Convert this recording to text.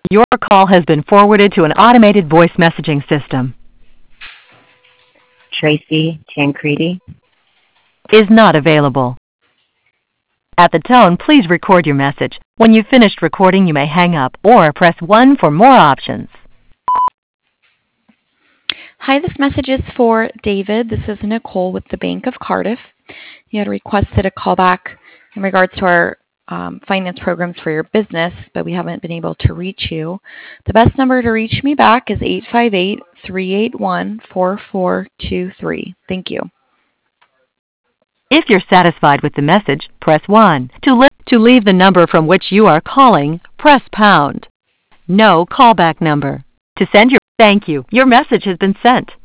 Your call has been forwarded to an automated voice messaging system. Tracy Tancredi Is not available. At the tone, please record your message. When you've finished recording, you may hang up or press 1 for more options. Hi, this message is for David. This is Nicole with the Bank of Cardiff. You had requested a call back in regards to our finance programs for your business, but we haven't been able to reach you. The best number to reach me back is 858-381-4423. Thank you. If you're satisfied with the message, press 1. To leave the number from which you are calling, press pound. No callback number. To send your thank you. Your message has been sent.